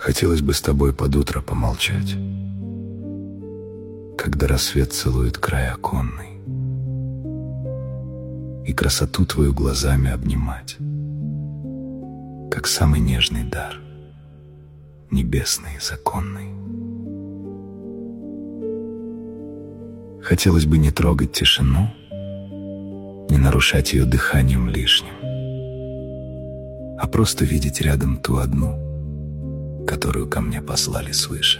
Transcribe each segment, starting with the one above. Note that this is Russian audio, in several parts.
Хотелось бы с тобой под утро помолчать, когда рассвет целует край оконный, и красоту твою глазами обнимать, как самый нежный дар, небесный и законный. Хотелось бы не трогать тишину, не нарушать ее дыханием лишним, а просто видеть рядом ту одну, которую ко мне послали свыше.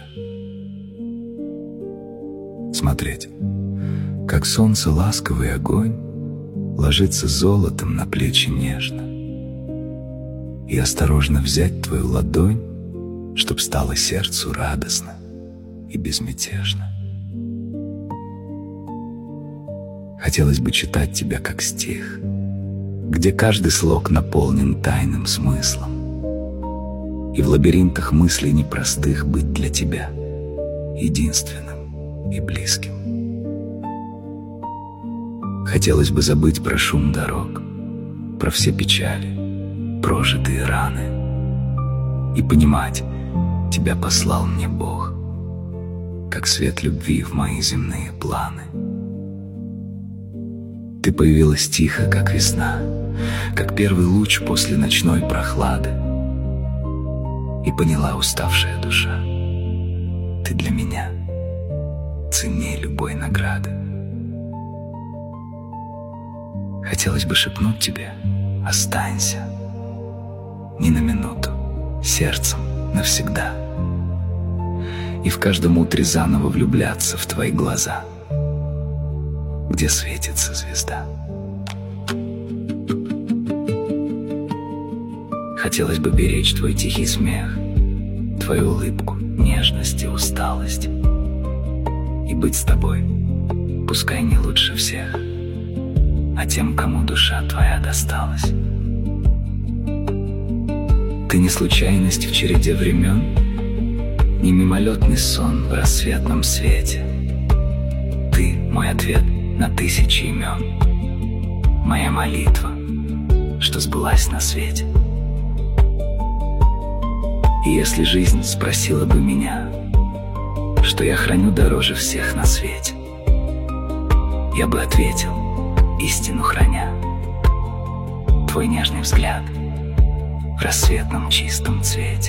Смотреть, как солнце ласковый огонь ложится золотом на плечи нежно, и осторожно взять твою ладонь, чтоб стало сердцу радостно и безмятежно. Хотелось бы читать тебя как стих, где каждый слог наполнен тайным смыслом, и в лабиринтах мыслей непростых быть для тебя единственным и близким. Хотелось бы забыть про шум дорог, про все печали, прожитые раны, и понимать, тебя послал мне Бог, как свет любви в мои земные планы. Ты появилась тихо, как весна, как первый луч после ночной прохлады, и поняла уставшая душа, ты для меня ценней любой награды. Хотелось бы шепнуть тебе: останься, ни на минуту, сердцем навсегда, и в каждом утре заново влюбляться в твои глаза, где светится звезда. Хотелось бы беречь твой тихий смех, твою улыбку, нежность и усталость, и быть с тобой, пускай не лучше всех, а тем, кому душа твоя досталась. Ты не случайность в череде времен, не мимолетный сон в рассветном свете. Ты мой ответ на тысячи имен, моя молитва, что сбылась на свете. И если жизнь спросила бы меня, что я храню дороже всех на свете, я бы ответил, истину храня, твой нежный взгляд в рассветном чистом цвете.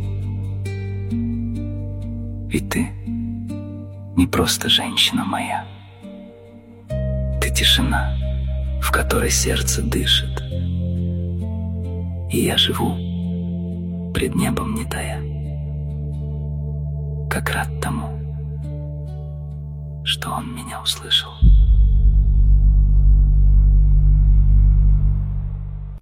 Ведь ты не просто женщина моя, ты тишина, в которой сердце дышит, и я живу пред небом не тая, как рад тому, что он меня услышал.